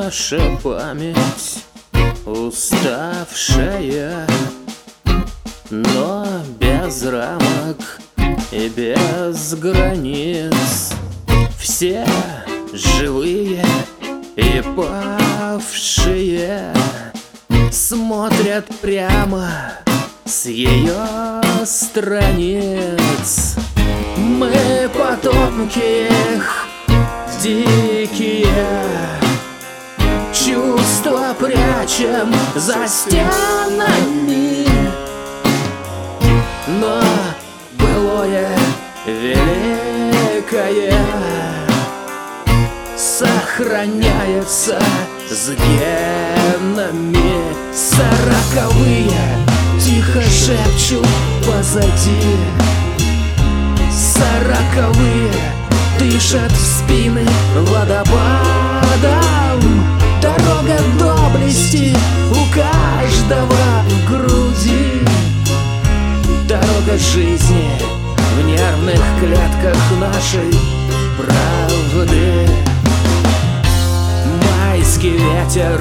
Наша память уставшая, но без рамок и без границ. Все живые и павшие смотрят прямо с ее страниц. Мы потомки их дикие, чувства прячем за стенами, но былое великое сохраняется с генами. Сороковые тихо шепчут позади, сороковые дышат в спины водопадом. Дорога доблести у каждого в груди, дорога жизни в нервных клетках нашей правды. Майский ветер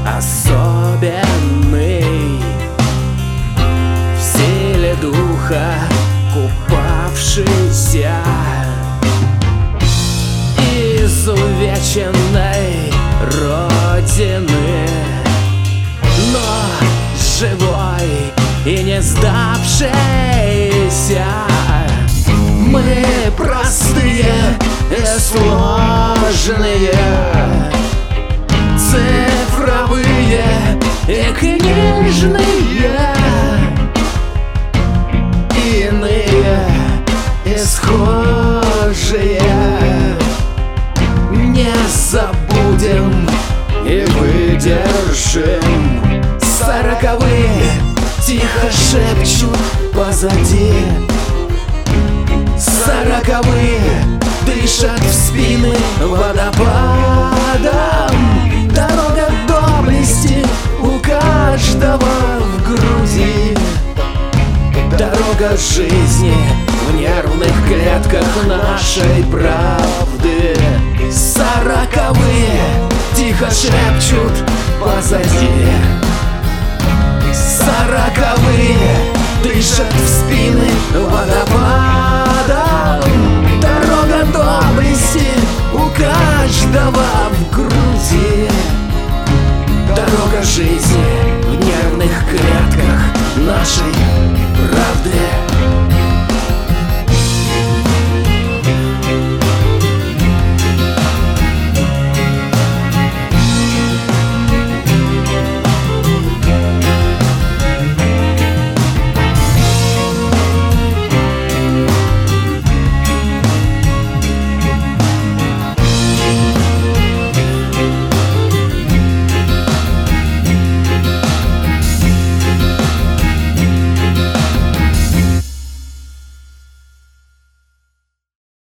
особенный, в силе духа купавшийся, изувеченной родины, но живой и не сдавшийся. Мы простые и сложные, цифровые и книжные, иные и схожие. Не забудем и выдержим. Сороковые тихо шепчут позади, сороковые дышат в спины водопадом. Дорога доблести у каждого в груди, дорога жизни в нервных клетках нашей правды. Сороковые тихо шепчут позади, сороковые дышат в спины водопадом. Дорога доблести у каждого в груди, дорога жизни в нервных клетках нашей